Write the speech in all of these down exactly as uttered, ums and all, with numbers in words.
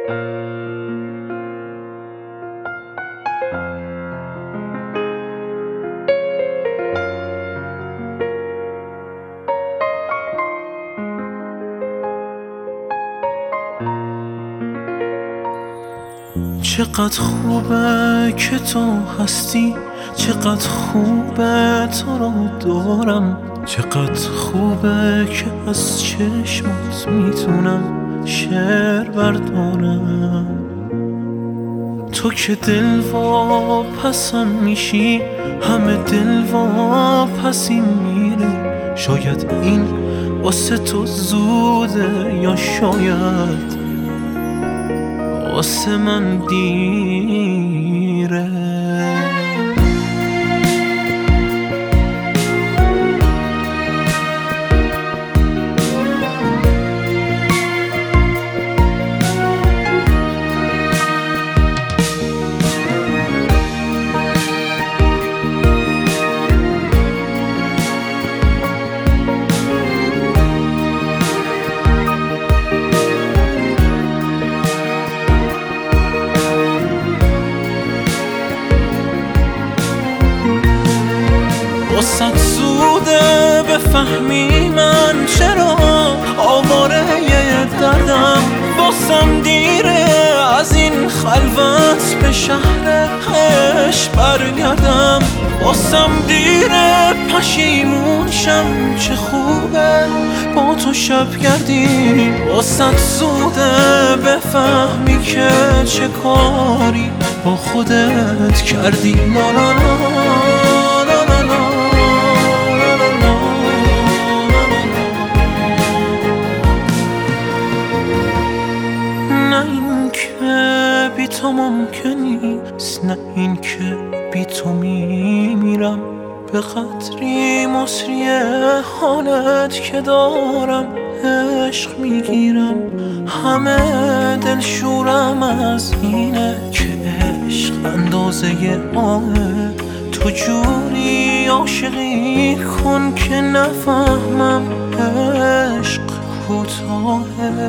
چقدر خوبه که تو هستی، چقدر خوبه تو رو دارم، چقدر خوبه که از چشمات میتونم شعر بردارم. تو که دل واپسم میشی، همه دل واپسیم میره. شاید این واسه تو زوده یا شاید واسه من دیره. واسه زوده بفهمی من چرا آواره دردم، واسم دیره از این خلوت به شهر عشق برگردم. واسم دیره پشیمون شم چه خوبه با تو شب گردی. واسه زوده بفهمی که چه کاری با خودت کردی. لا لا لا بی تو ممکن نیست، نه این که بی تو میمیرم. به قدری مصری حالت که دارم عشق میگیرم. همه دل شورم از اینه که عشق اندازه آهه. تو جوری عاشقی کن که نفهمم عشق کوتاهه.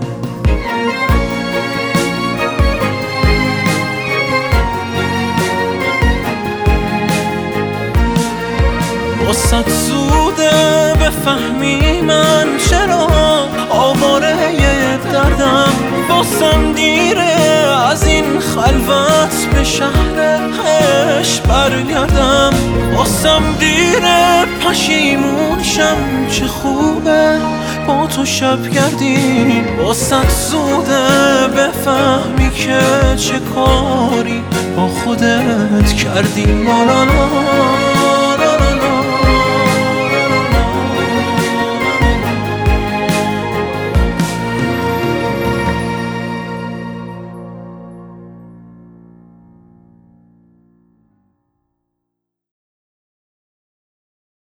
واسه زوده بفهمی من چرا آواره دردم، واسم دیره از این خلوت به شهر عشق برگردم. واسم دیره پشیمون شم چه خوبه با تو شب گردی. واسه زوده بفهمی که چه کاری با خودت کردی. لا لا لا